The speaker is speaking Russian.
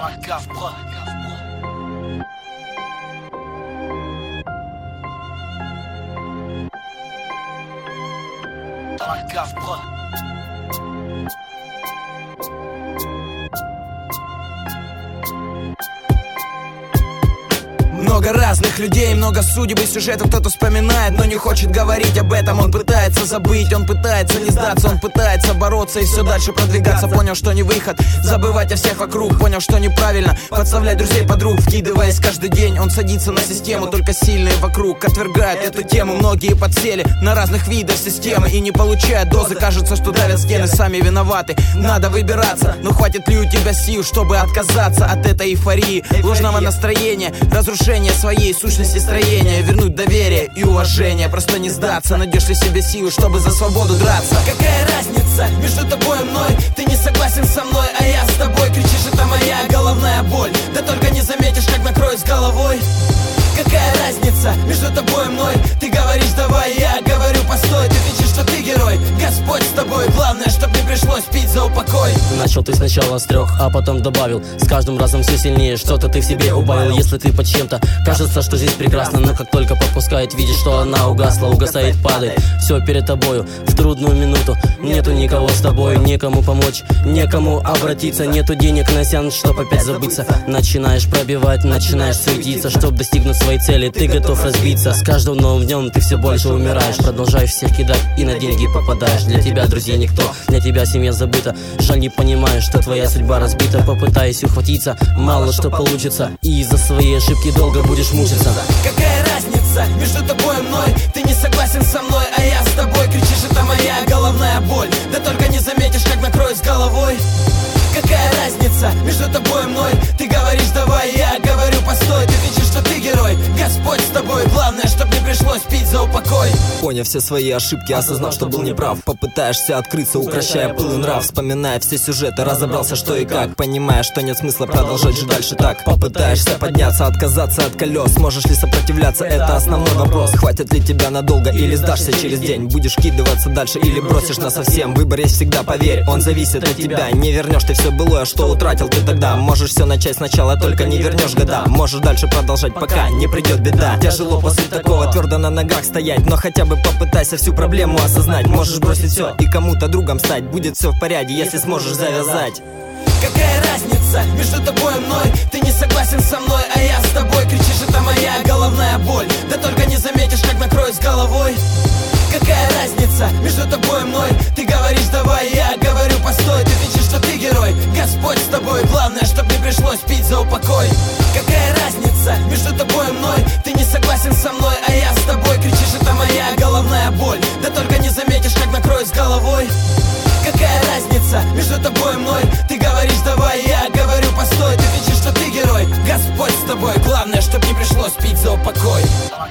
Много разных людей, много судеб и сюжетов кто-то вспоминает, но не хочет говорить об этом. Он пытается забыть, он пытается не сдаться, он пытается бороться и все дальше продвигаться. Понял, что не выход, забывать о всех вокруг. Понял, что неправильно подставлять друзей, подруг. Вкидываясь каждый день, он садится на систему. Только сильные вокруг отвергают эту тему. Многие подсели на разных видах системы и не получают дозы. Кажется, что давят стены, сами виноваты. Надо выбираться, но хватит ли у тебя сил, чтобы отказаться от этой эйфории, ложного настроения, разрушения своей сущности строения, вернуть доверие и уважение, просто не сдаться. Найдешь ли себе силы, чтобы за свободу драться? Какая разница между тобой и мной? Ты не согласен со мной, а я с тобой. Кричишь, это моя головная боль, да только не заметишь, как накроюсь с головой. Какая разница между тобой и мной? Ты говоришь, давай, я говорю, постой. Ты кричишь, что ты герой, Господь с тобой. Главное, чтоб не пришлось пить за упокой. Начал ты сначала с 3, а потом добавил. С каждым разом все сильнее, что-то ты в себе убавил. Если ты под чем-то, кажется, что жизнь прекрасна, но как только подпускает, видишь, что она угасла. Угасает, падает, все перед тобою. В трудную минуту нету никого с тобой. Некому помочь, некому обратиться. Нету денег на сеанс, чтоб опять забыться. Начинаешь пробивать, начинаешь суетиться. Чтоб достигнуть своей цели, ты готов разбиться. С каждым новым днем ты все больше умираешь. Продолжаешь всех кидать и на деньги попадаешь. Для тебя друзья никто, для тебя семья забыта. Жаль, не понимаешь, что твоя судьба разбита. Попытаясь ухватиться, мало что получится. И из-за своей ошибки долго будешь мучиться. Какая разница между тобой и мной? Ты не согласен со мной, а я с тобой. Кричишь, это моя головная боль, да только не заметишь, как накроюсь с головой. Какая разница между тобой и мной? Ты говоришь, давай, я говорю, постой. Ты кричишь, что ты герой, Господь с тобой. Главное, чтоб не пришлось пить за упокой. Поняв все свои ошибки, осознав, что был неправ, попытаешься открыться, укращая пыл и нрав. Вспоминая все сюжеты, разобрался, что и как. Понимая, что нет смысла продолжать жить дальше так. Попытаешься подняться, отказаться от колес. Сможешь ли сопротивляться, это основной вопрос. Хватит ли тебя надолго или сдашься через день? Будешь кидываться дальше или бросишь насовсем? Выбор есть всегда, поверь, он зависит от тебя. Не вернешь ты все былое, что утратил ты тогда. Можешь все начать сначала, только не вернешь года. Можешь дальше продолжать, пока не придет беда. Тяжело после такого твердо на ногах стоять, но хотя бы попытайся всю проблему осознать. Можешь бросить все и кому-то другом стать. Будет все в порядке, если сможешь завязать. Какая разница между тобой и мной? Ты не согласен со мной, а я с тобой. Кричишь, это моя головная боль, да только не заметишь, как накроюсь с головой. Какая разница между тобой и мной? Ты говоришь, давай, я говорю, постой. Ты кричишь, что ты герой, Господь с тобой. Главное, чтоб не пришлось пить за упокой. Какая разница между тобой и мной? Ты не согласен со мной, а я с тобой. Кричишь, это моя головная боль, да только не заметишь, как накроюсь с головой. Какая разница между тобой и мной? Ты говоришь, давай, я говорю, постой. Ты кричишь, что ты герой, Господь с тобой. Главное, чтоб не пришлось пить за упокой.